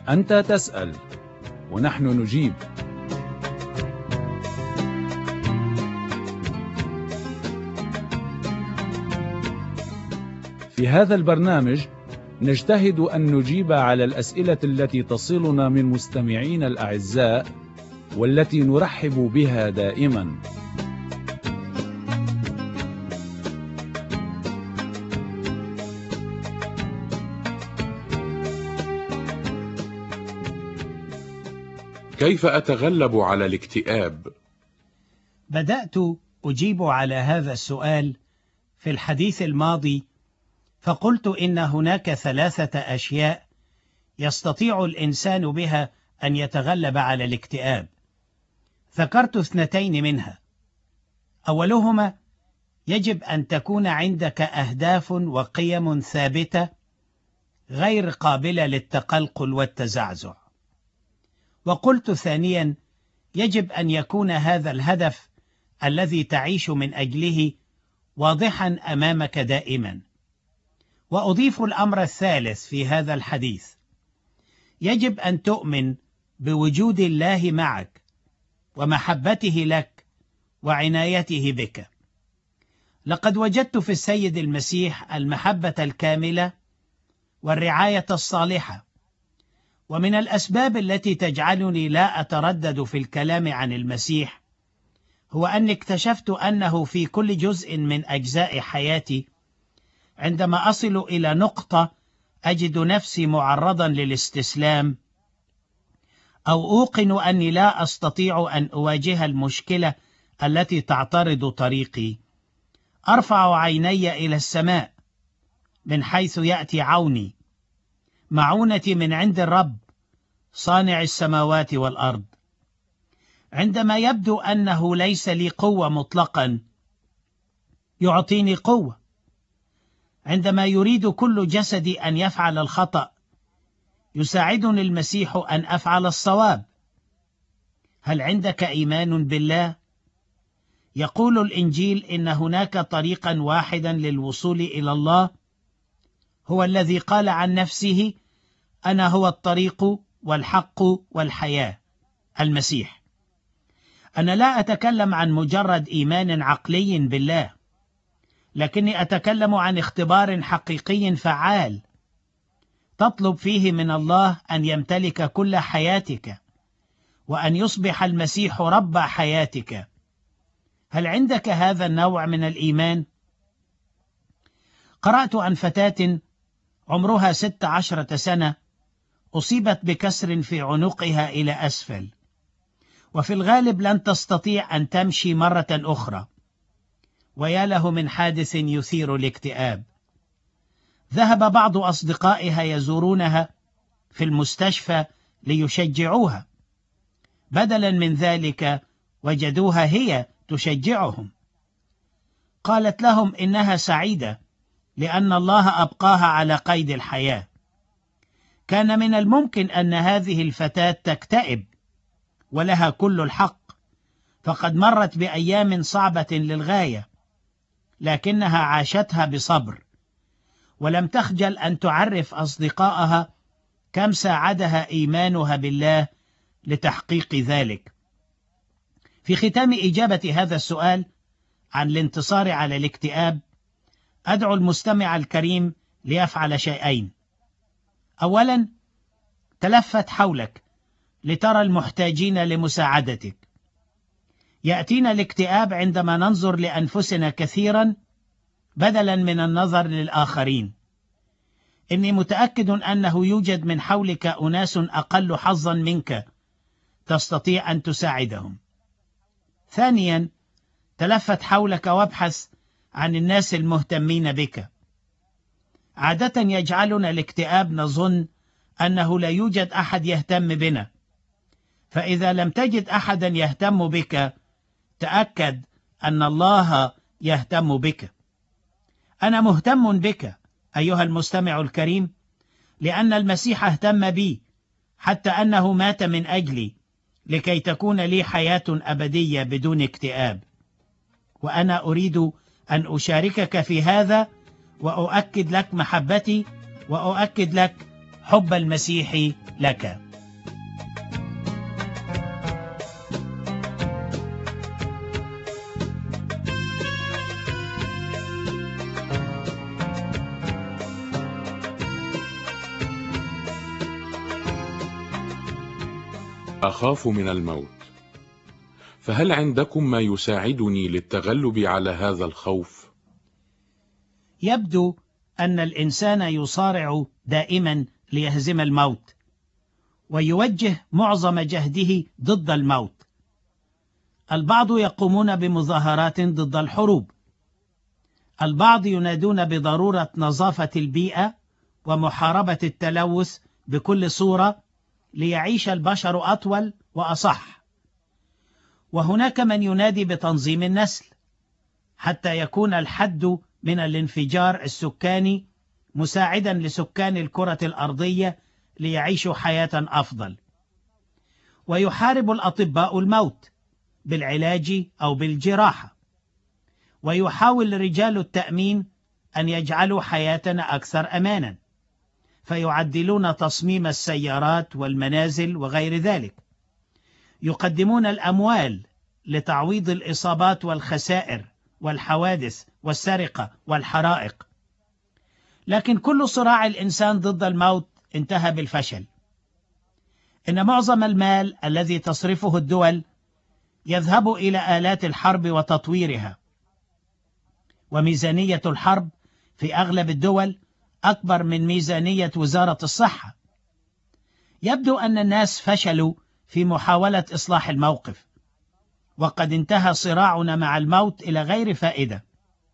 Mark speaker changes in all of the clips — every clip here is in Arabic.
Speaker 1: أنت تسأل ونحن نجيب. في هذا البرنامج نجتهد أن نجيب على الأسئلة التي تصلنا من مستمعين الأعزاء والتي نرحب بها دائما.
Speaker 2: كيف أتغلب على الاكتئاب؟
Speaker 3: بدأت أجيب على هذا السؤال في الحديث الماضي، فقلت إن هناك 3 أشياء يستطيع الإنسان بها أن يتغلب على الاكتئاب. ذكرت 2 منها. أولهما يجب أن تكون عندك أهداف وقيم ثابتة غير قابلة للتقلقل والتزعزع. وقلت ثانيا يجب أن يكون هذا الهدف الذي تعيش من أجله واضحا أمامك دائما. وأضيف الأمر الثالث في هذا الحديث: يجب أن تؤمن بوجود الله معك ومحبته لك وعنايته بك. لقد وجدت في السيد المسيح المحبة الكاملة والرعاية الصالحة، ومن الأسباب التي تجعلني لا أتردد في الكلام عن المسيح هو أني اكتشفت أنه في كل جزء من أجزاء حياتي عندما أصل إلى نقطة أجد نفسي معرضا للاستسلام، أو أوقن أني لا أستطيع أن أواجه المشكلة التي تعترض طريقي، أرفع عيني إلى السماء من حيث يأتي عوني. معونتي من عند الرب صانع السماوات والأرض. عندما يبدو أنه ليس لي قوة مطلقا يعطيني قوة. عندما يريد كل جسدي أن يفعل الخطأ يساعدني المسيح أن أفعل الصواب. هل عندك إيمان بالله؟ يقول الإنجيل إن هناك طريقا واحدا للوصول إلى الله، هو الذي قال عن نفسه: أنا هو الطريق والحق والحياة، المسيح. أنا لا أتكلم عن مجرد إيمان عقلي بالله، لكني أتكلم عن اختبار حقيقي فعال تطلب فيه من الله أن يمتلك كل حياتك وأن يصبح المسيح رب حياتك. هل عندك هذا النوع من الإيمان؟ قرأت عن فتاة عمرها 16 سنة أصيبت بكسر في عنقها إلى أسفل، وفي الغالب لن تستطيع أن تمشي مرة أخرى، ويا له من حادث يثير الاكتئاب. ذهب بعض أصدقائها يزورونها في المستشفى ليشجعوها. بدلا من ذلك وجدوها هي تشجعهم. قالت لهم إنها سعيدة لأن الله أبقاها على قيد الحياة. كان من الممكن أن هذه الفتاة تكتئب، ولها كل الحق، فقد مرت بأيام صعبة للغاية، لكنها عاشتها بصبر، ولم تخجل أن تعرف أصدقائها كم ساعدها إيمانها بالله لتحقيق ذلك. في ختام إجابة هذا السؤال عن الانتصار على الاكتئاب، أدعو المستمع الكريم ليفعل شيئين. أولا، تلفت حولك لترى المحتاجين لمساعدتك. يأتينا الاكتئاب عندما ننظر لأنفسنا كثيرا بدلا من النظر للآخرين. إني متأكد أنه يوجد من حولك أناس أقل حظا منك تستطيع أن تساعدهم. ثانيا، تلفت حولك وابحث عن الناس المهتمين بك. عادة يجعلنا الاكتئاب نظن أنه لا يوجد أحد يهتم بنا، فإذا لم تجد أحدا يهتم بك تأكد أن الله يهتم بك. أنا مهتم بك أيها المستمع الكريم، لأن المسيح اهتم بي حتى أنه مات من أجلي لكي تكون لي حياة أبدية بدون اكتئاب. وأنا أريد أن أشاركك في هذا، وأؤكد لك محبتي، وأؤكد لك حب المسيح لك.
Speaker 2: أخاف من الموت، فهل عندكم ما يساعدني للتغلب على هذا الخوف؟
Speaker 3: يبدو أن الإنسان يصارع دائما ليهزم الموت، ويوجه معظم جهده ضد الموت. البعض يقومون بمظاهرات ضد الحروب، البعض ينادون بضرورة نظافة البيئة ومحاربة التلوث بكل صورة ليعيش البشر أطول وأصح، وهناك من ينادي بتنظيم النسل حتى يكون الحد من الانفجار السكاني مساعدا لسكان الكرة الأرضية ليعيشوا حياة أفضل. ويحارب الأطباء الموت بالعلاج أو بالجراحة، ويحاول رجال التأمين أن يجعلوا حياتنا أكثر أمانا، فيعدلون تصميم السيارات والمنازل وغير ذلك. يقدمون الأموال لتعويض الإصابات والخسائر والحوادث والسرقة والحرائق. لكن كل صراع الإنسان ضد الموت انتهى بالفشل. إن معظم المال الذي تصرفه الدول يذهب إلى آلات الحرب وتطويرها، وميزانية الحرب في أغلب الدول أكبر من ميزانية وزارة الصحة. يبدو أن الناس فشلوا في محاولة إصلاح الموقف، وقد انتهى صراعنا مع الموت إلى غير فائدة.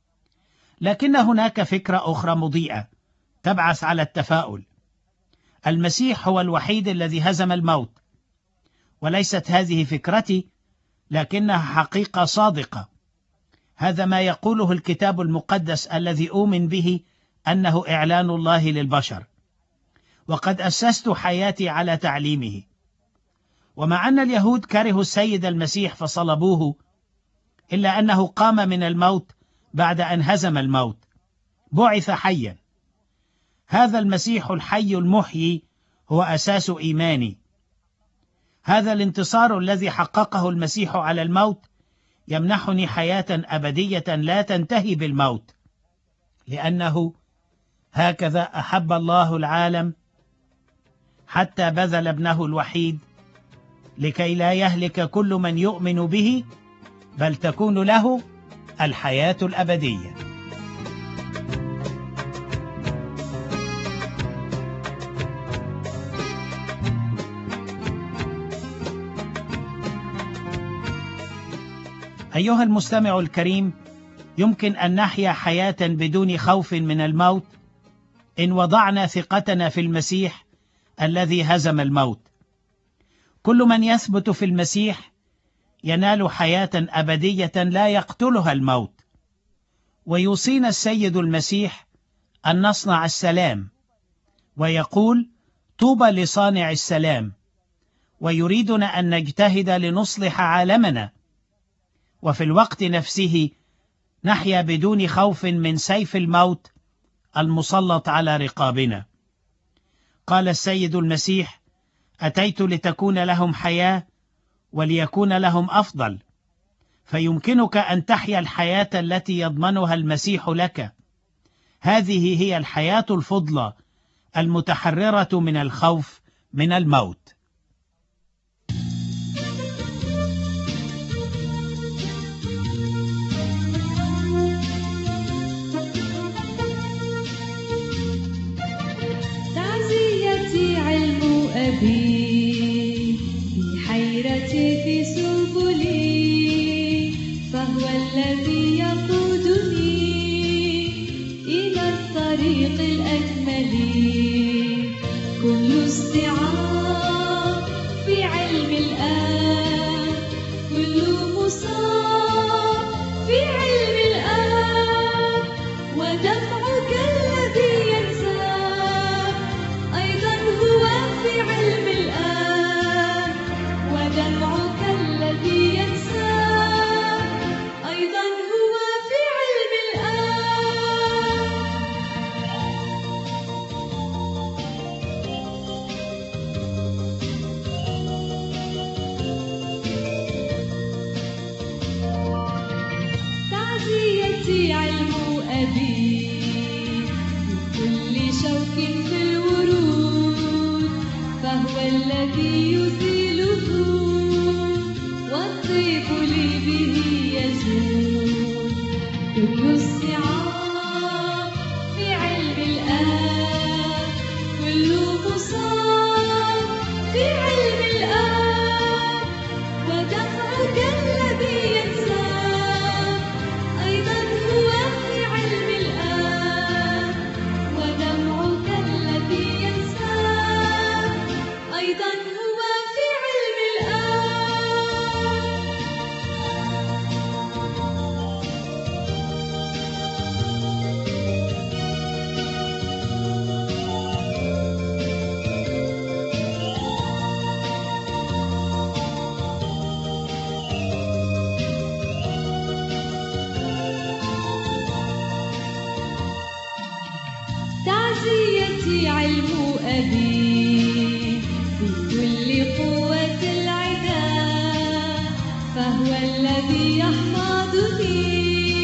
Speaker 3: لكن هناك فكرة أخرى مضيئة تبعث على التفاؤل. المسيح هو الوحيد الذي هزم الموت، وليست هذه فكرتي، لكنها حقيقة صادقة. هذا ما يقوله الكتاب المقدس الذي أؤمن به أنه إعلان الله للبشر، وقد أسست حياتي على تعليمه. ومع أن اليهود كرهوا السيد المسيح فصلبوه، إلا أنه قام من الموت بعد أن هزم الموت، بعث حيا. هذا المسيح الحي المحيي هو أساس إيماني. هذا الانتصار الذي حققه المسيح على الموت يمنحني حياة أبدية لا تنتهي بالموت، لأنه هكذا أحب الله العالم حتى بذل ابنه الوحيد لكي لا يهلك كل من يؤمن به، بل تكون له الحياة الأبدية. أيها المستمع الكريم، يمكن أن نحيا حياة بدون خوف من الموت إن وضعنا ثقتنا في المسيح الذي هزم الموت. كل من يثبت في المسيح ينال حياة أبدية لا يقتلها الموت. ويوصينا السيد المسيح أن نصنع السلام، ويقول: طوبى لصانع السلام. ويريدنا أن نجتهد لنصلح عالمنا، وفي الوقت نفسه نحيا بدون خوف من سيف الموت المسلط على رقابنا. قال السيد المسيح: أتيت لتكون لهم حياة وليكون لهم أفضل. فيمكنك أن تحيا الحياة التي يضمنها المسيح لك. هذه هي الحياة الفضلى المتحررة من الخوف من الموت.
Speaker 4: تعزيتي علم أبي بحيرتي في سبلي، فهو الذي يقودني إلى الطريق الأكمل. كل استيعاب في علم الآب، كل مصاب في علم الآب، ودمعك الذي ينزف أيضا هو في علم الآب. في علم الآب ودفعك الذي ينسى أيضا هو في علم الآب ودمعك الذي ينسى أيضا هو في علم الآب. تعزيتي علم أبي بكل قوة العدا فهو الذي يحفظني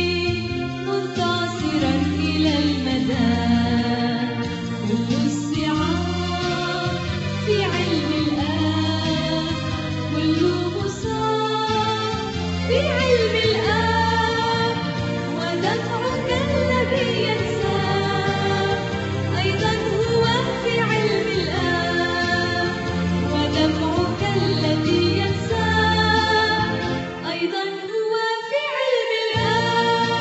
Speaker 4: منتصرا إلى المدى كل الصعاب في علم الآب كل مصاب في علم الآب ودفعك الذي ينسى أيضا هو في علم الآب ودمعك الذي ينسى أيضا هو في علم الآب.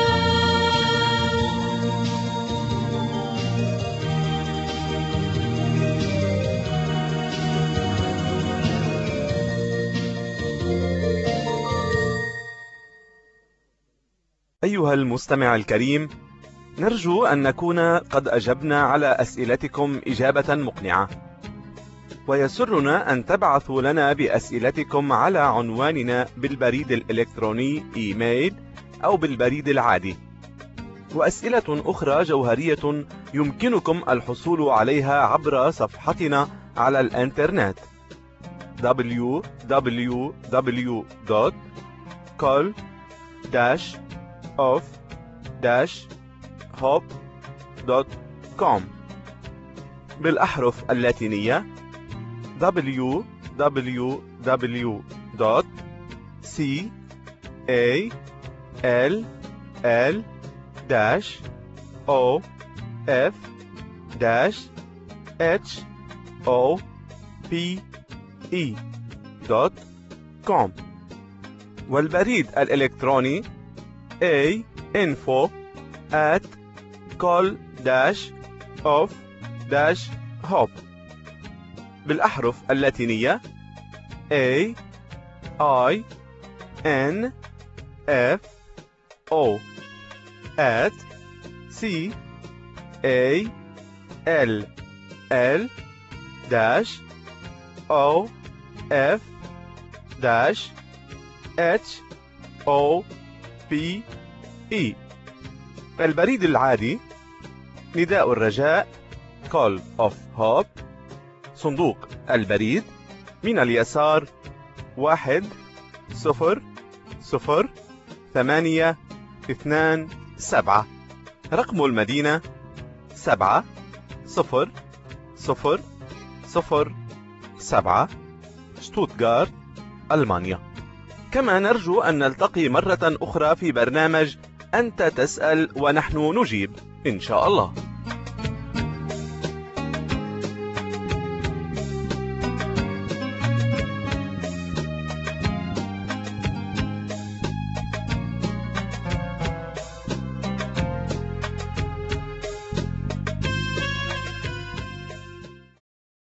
Speaker 5: أيها المستمع الكريم، نرجو أن نكون قد أجبنا على أسئلتكم إجابة مقنعة، ويسرنا أن تبعثوا لنا بأسئلتكم على عنواننا بالبريد الإلكتروني إيميل أو بالبريد العادي. وأسئلة أخرى جوهرية يمكنكم الحصول عليها عبر صفحتنا على الإنترنت www.call-of-hope.com بالأحرف اللاتينية www.call-of-hope.com والبريد الإلكتروني info@call-of-hope بالأحرف اللاتينية AINF@call-of-hope. البريد العادي نداء الرجاء Call of Hope، صندوق البريد من اليسار 1002827، رقم المدينة 70007، شتوتغارت، ألمانيا. كما نرجو أن نلتقي مرة أخرى في برنامج أنت تسأل ونحن نجيب إن شاء الله.